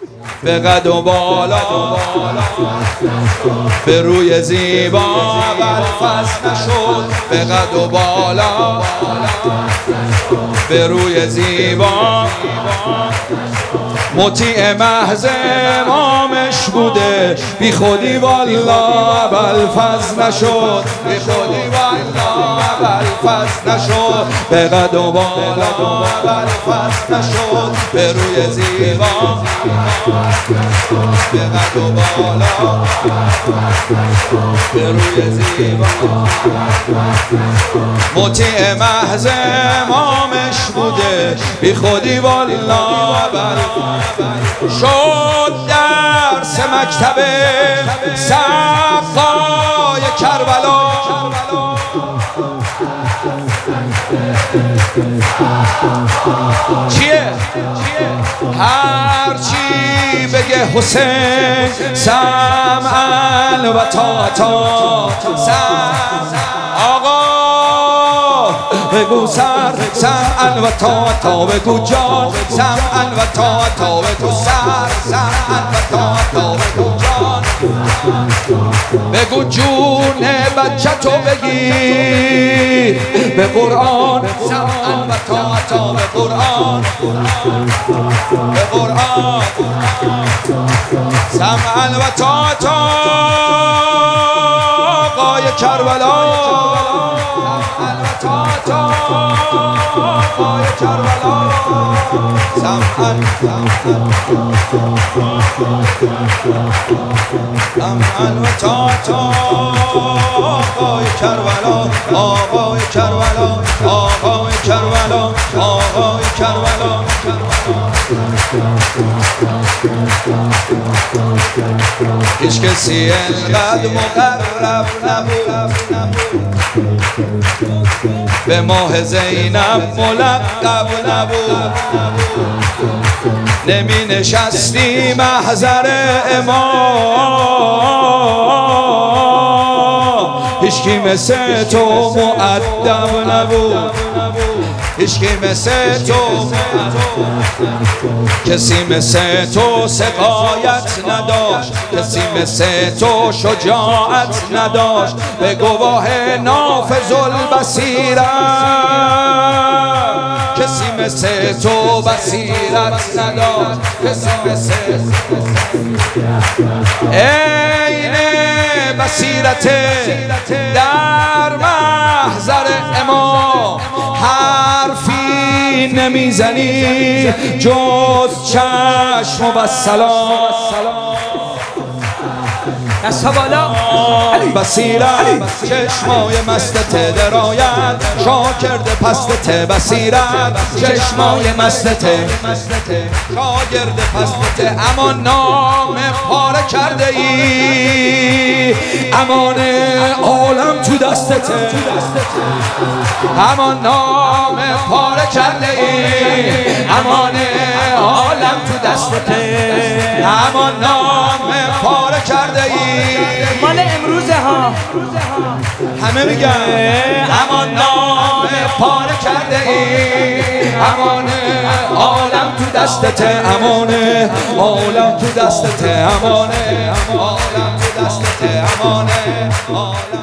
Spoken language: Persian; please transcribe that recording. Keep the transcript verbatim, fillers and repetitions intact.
به قد و بالا به روی زیبا برفض نشد، به قد و بالا به روی زیبا مطیع محض امامش بوده، بی خودی والله بلفظ نشد، بی خودی والله بلفظ نشد، به قد و بالا بلفظ نشد، به روی زیبا به قد و بالا به روی زیبا مطیع محض امامش بوده، بی خودی والله بلفظ شد. درس مکتب سقای کربلا چیه؟ هرچی بگه حسین سمعن و طاعتا، آقا بگو سر سمعن و طاعتا، بگو جان سمعن و طاعتا، بگو سر سمعن و طاعتا، بگو جان، بگو جون بچه تو بگیر به قرآن سمعن و طاعتا، به قرآن به قرآن سمعن و طاعتا. آقای کربلا سمعن و طاعتا، آقای کربلا سمعن سمعن و طاعتا، آقای کربلا آقای کربلا آقای کربلا آقای کربلا. هیچ کسی انقدر مقرب نبود به ماه زینب ملقب نبود، نمی نشستی محضر امام، هیچکی مثل تو مؤدب نبود، هیچکی مثل تو کسی مثل تو سقایت نداشت، کسی مثل تو شجاعت نداشت، به گواه نافذ البصیرت کسی مثل تو بصیرت نداشت، کسی مثل عین بصیرت در محضر امام، حرفی نمیزنی جز چشم و بسلام. دستا بالا بصیرت چشمای مستت درآید، شاگرد پستت بصیرت چشمای مستت شاگرد پستت. اما نام پاره کرده ای، امان عالم تو دستت، اما نام پاره کرده ای، امان عالم تو دستت، اما نام پاره کرده ای. مال امروزه ها همه میگن امان نام پاره کرده ای، امان عالم تو دستت، امان عالم تو دستت، امان عالم تو دستت، امان عالم